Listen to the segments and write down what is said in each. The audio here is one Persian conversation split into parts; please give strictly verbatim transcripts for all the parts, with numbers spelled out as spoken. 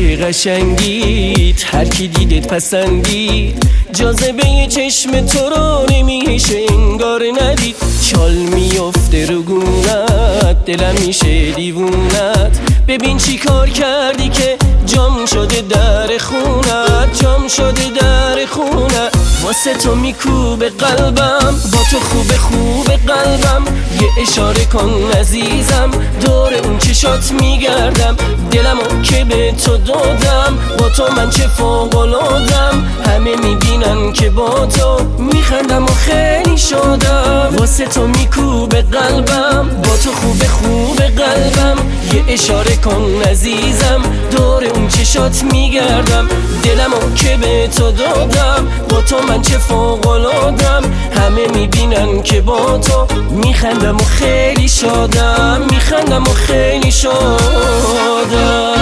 سری قشنگیت هر کی دیدت پسندید، جاذبه چشم تو رو نمیشه انگار ندید. چال میفته رو گونت، دلم میشه دیوونت. ببین چی کار کردی که جام شده در خونت، جام شده در خونت. واسه تو میکوبه قلبم، با تو خوب خوب قلبم. یه اشاره کن عزیزم، دور اون چشات میگردم. دلمو که به تو دادم، با تو من چه فوق‌العاده‌ام. همه میبینن که با تو میخندم و خیلی شادم. واسه تو میکوبه قلبم، با تو خوب خوب قلبم. یه اشاره کن عزیزم، دور اون چشات میگردم. دلمو که به تو دادم، با تو من چه فوق‌العاده‌ام. همه میبینن که با تو میخندم و خیلی شادم، میخندم و خیلی شادم.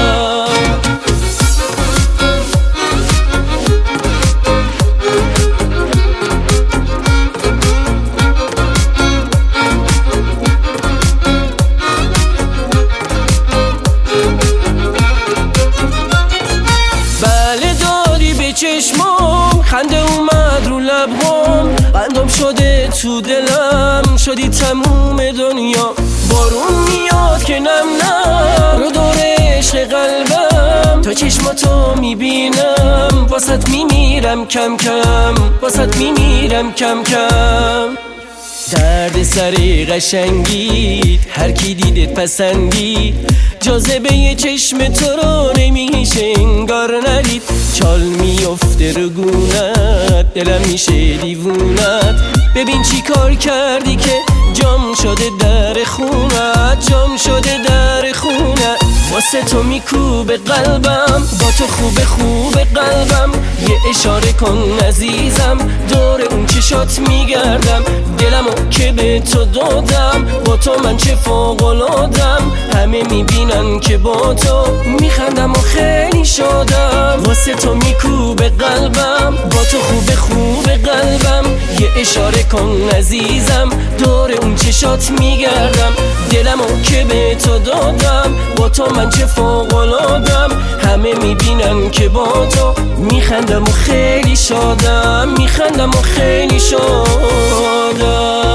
چشمام خنده اومد رو لبام، بندم شده تو دلم، شدی تموم دنیا. بارون میاد که نم نم رو دور عشق قلبم. تا چشماتو میبینم، واسط میمیرم کم کم، واسط میمیرم کم کم. درد سری قشنگیت هر کی دیدت پسندید، جاذبه چشم تو رو نمیشه انگار ندید. چال میفته رو گونت، دلم میشه دیوونت. ببین چی کار کردی که جام شده در خونت، جام شده در خونت. واسه تو میکوبه قلبم، با تو خوب خوب قلبم. یه اشاره کن عزیزم، دور اون چشات میگردم. دلمو که به تو دادم، با تو من چه فوق‌العاده‌ام. همه میبینن که با تو میخندم و خیلی شادم. واسه تو میکوبه قلبم، با تو خوب خوب قلبم. یه اشاره کن عزیزم، دور اون چشات میگردم. دلمو که به تو دادم، با تو من چه فوق‌العاده‌ام. همه میبینن که با تو میخندم و خیلی شادم، میخندم و خیلی شادم.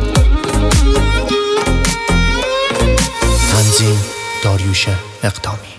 تنظیم داریوش اقدامی.